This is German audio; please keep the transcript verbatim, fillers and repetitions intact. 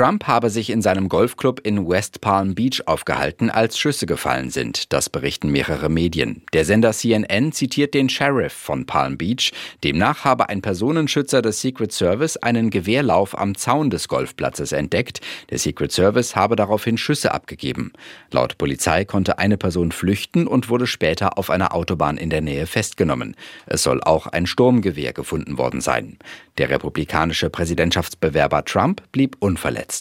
Trump habe sich in seinem Golfclub in West Palm Beach aufgehalten, als Schüsse gefallen sind. Das berichten mehrere Medien. Der Sender C N N zitiert den Sheriff von Palm Beach. Demnach habe ein Personenschützer des Secret Service einen Gewehrlauf am Zaun des Golfplatzes entdeckt. Der Secret Service habe daraufhin Schüsse abgegeben. Laut Polizei konnte eine Person flüchten und wurde später auf einer Autobahn in der Nähe festgenommen. Es soll auch ein Sturmgewehr gefunden worden sein. Der republikanische Präsidentschaftsbewerber Trump blieb unverletzt.